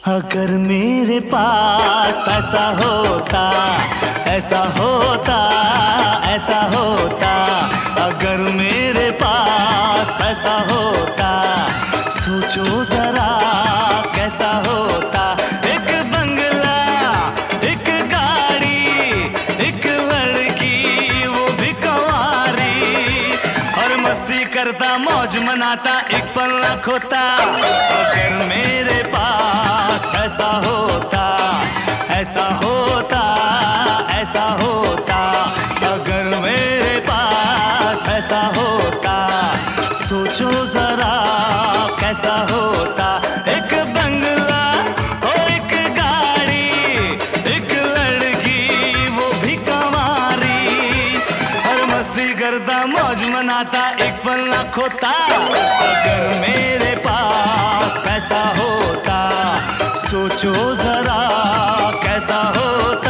अगर मेरे पास पैसा होता, ऐसा होता, ऐसा होता। अगर मेरे पास पैसा होता, सोचो जरा कैसा होता। एक बंगला, एक गाड़ी, एक लड़की वो भी कंवारी, और मस्ती करता मौज मनाता एक पल न खोता। अगर मेरे पास पैसा होता, ऐसा होता, ऐसा होता। अगर मेरे पास पैसा होता, सोचो जरा कैसा होता। एक बंगला, ओ एक गाड़ी, एक लड़की वो भी कंवारी, हर मस्ती करता मौज मनाता एक पल न खोता। अगर मेरे पास पैसा होता, सोचो जरा कैसा होता।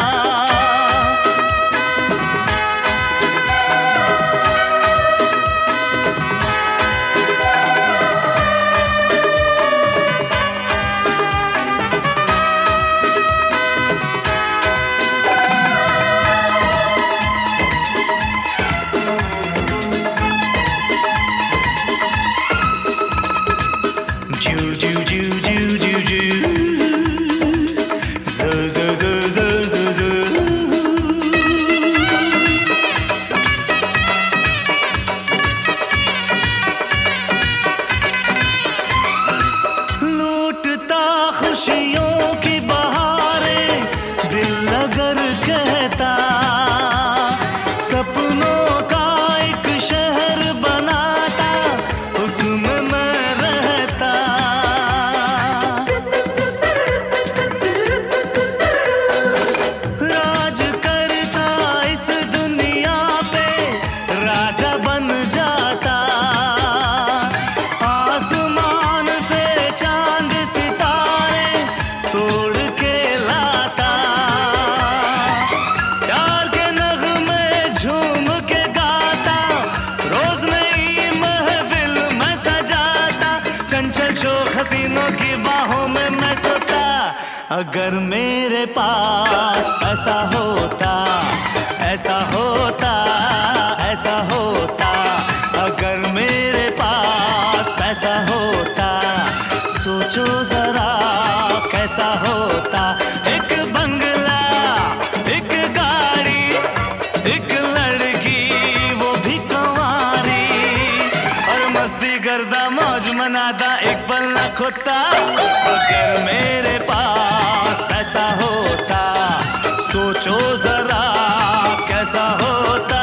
खुशियों की बहारें दिल अगर कहता, सपनों का एक शहर बनाता, उसमें मैं रहता। राज करता इस दुनिया पे, राजा बन जाता। आसमान से चांद सितारे तोड़ के लाता, प्यार के नगमे झूम के गाता, रोज नई महफिल में सजाता, चंचल शोख हसीनों की बाहों में मैं सोता। अगर मेरे पास पैसा होता, ऐसा होता, ऐसा होता। अगर मेरे पास पैसा होता, सोचो जरा कैसा होता। एक बंगला, एक गाड़ी, एक लड़की वो भी कंवारी, और मस्ती करता मौज मनाता एक पल न खोता। अगर मेरे पास पैसा होता, सोचो जरा कैसा होता।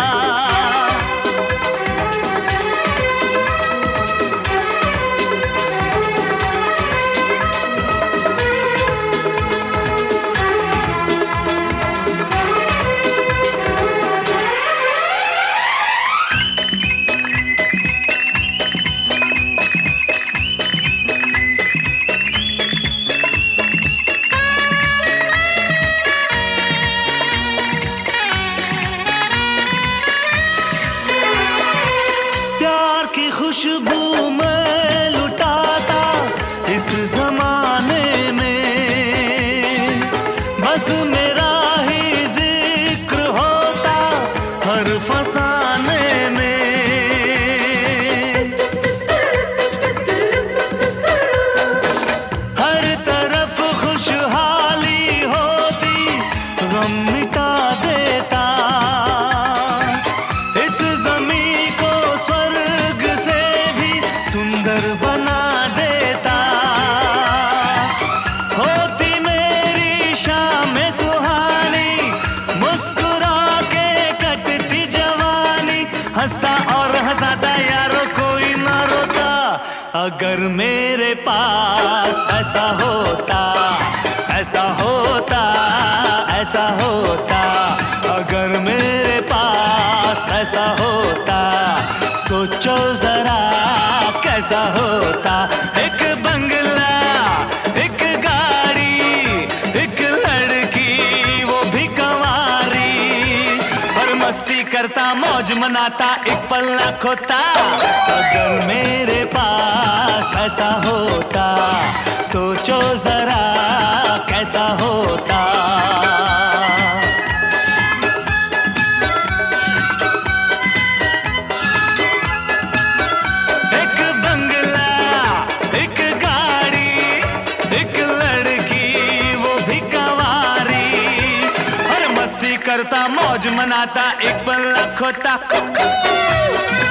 की खुशबू में लुटाता इस जमाने में, बस मेरा ही जिक्र होता हर फसाने में। हर तरफ खुशहाली होती, गम मिटा देता, इस जमीन को स्वर्ग से भी सुंदर बना देता। होती मेरी शाम सुहानी, मुस्कुरा के कटती जवानी, हंसता और हंसाता यारो कोई ना रोता। अगर मेरे पास ऐसा होता, ऐसा होता, ऐसा होता। अगर मेरे पास ऐसा होता, सोचो जरा कैसा होता। एक बंगला, एक गाड़ी, एक लड़की वो भी कंवारी, और मस्ती करता मौज मनाता एक पल न खोता। अगर मेरे पास ऐसा होता, सोचो जरा कैसा होता। एक बंगला, एक गाड़ी, एक लड़की वो भी कंवारी, और मस्ती करता मौज मनाता एक पल लाख होता।